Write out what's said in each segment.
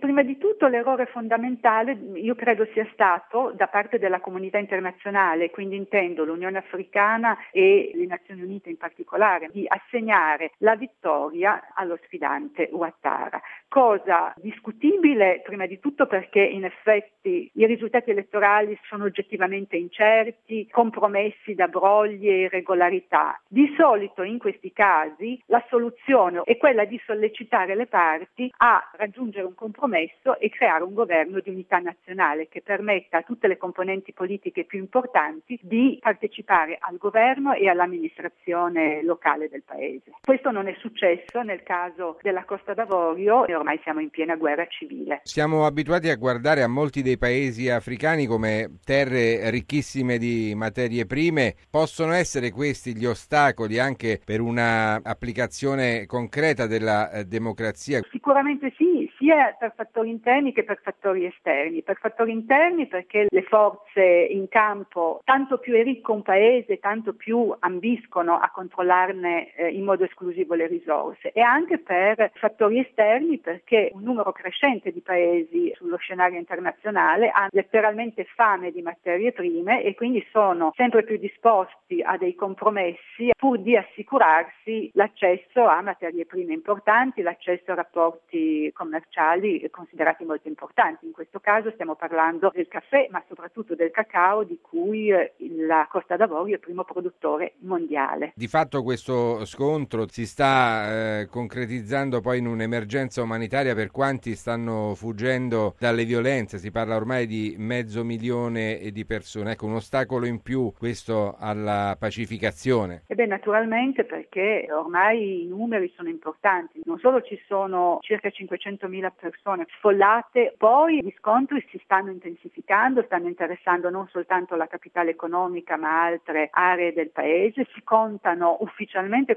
Prima di tutto l'errore fondamentale io credo sia stato da parte della comunità internazionale, quindi intendo l'Unione Africana e le Nazioni Unite in particolare, di assegnare la vittoria allo sfidante Ouattara. Cosa discutibile prima di tutto perché in effetti i risultati elettorali sono oggettivamente incerti, compromessi da brogli e irregolarità. Di solito in questi casi la soluzione è quella di sollecitare le parti a raggiungere un compromesso e creare un governo di unità nazionale che permetta a tutte le componenti politiche più importanti di partecipare al governo e all'amministrazione locale del paese. Questo non è successo nel caso della Costa d'Avorio e ormai siamo in piena guerra civile. Siamo abituati a guardare a molti dei paesi africani come terre ricchissime di materie prime. Possono essere questi gli ostacoli anche per una applicazione concreta della democrazia? Sicuramente sì, sia per fattori interni che per fattori esterni. Per fattori interni perché le forze in campo, tanto più è ricco un paese, tanto più ambiscono a controllarne in modo esclusivo le risorse, e anche per fattori esterni perché un numero crescente di paesi sullo scenario internazionale ha letteralmente fame di materie prime e quindi sono sempre più disposti a dei compromessi pur di assicurarsi l'accesso a materie prime importanti, l'accesso a rapporti commerciali considerati molto importanti. In questo caso stiamo parlando del caffè, ma soprattutto del cacao, di cui la Costa d'Avorio è il primo produttore mondiale. Di fatto questo scontro si sta concretizzando poi in un'emergenza umanitaria per quanti stanno fuggendo dalle violenze. Si parla ormai di 500.000 di persone. Ecco, un ostacolo in più questo alla pacificazione. Naturalmente, perché ormai i numeri sono importanti. Non solo ci sono circa 500.000 persone sfollate, poi gli scontri si stanno intensificando, stanno interessando non soltanto la capitale economica ma altre aree del paese. Si contano ufficialmente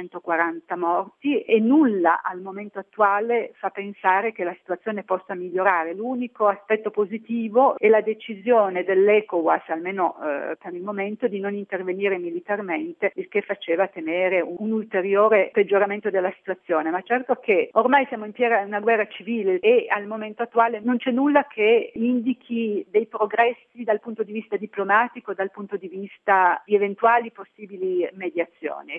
440 morti e nulla al momento attuale fa pensare che la situazione possa migliorare. L'unico aspetto positivo è la decisione dell'ECOWAS, almeno per il momento, di non intervenire militarmente, il che faceva temere un ulteriore peggioramento della situazione. Ma certo che ormai siamo in piena una guerra civile e al momento attuale non c'è nulla che indichi dei progressi dal punto di vista diplomatico, dal punto di vista di eventuali possibili mediazioni.